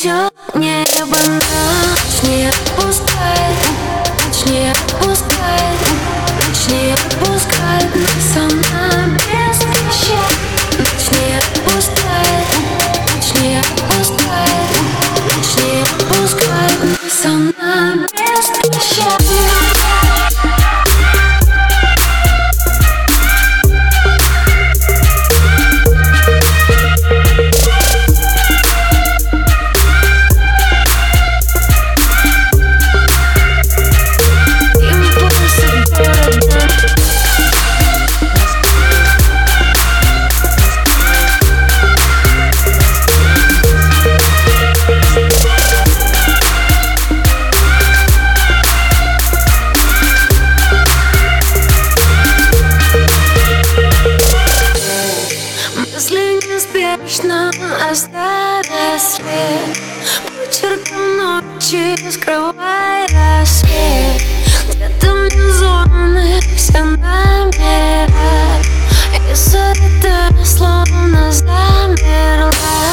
все небо ночь не отпускает, ночь не отпускает, ночь не отпускает, сама без прощай. Ночь не отпускает, ночь не отпускает, ночь не отпускает, сама без прощай. Неспешно оставя след, почерком ночи скрывая свет. Где-то внизу все номера, и суета словно замерла.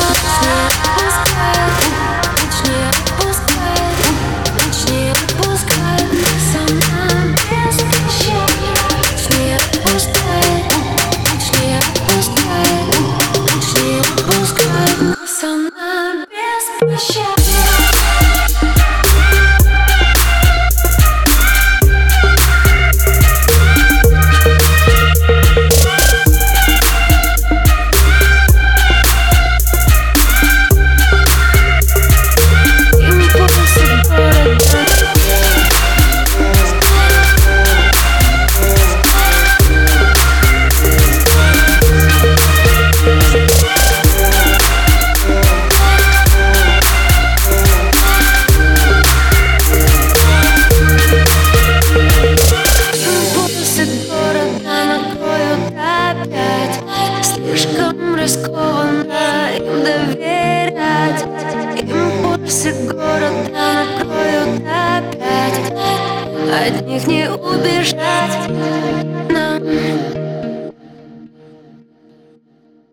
Ночь не отпускает, ночь не отпускает, сама без прощай. Ночь не отпускает, ночь не отпускает, не отпускай, сама без прощай. Слишком рискованно им доверять. Импульсы города накроют опять, от них не убежать.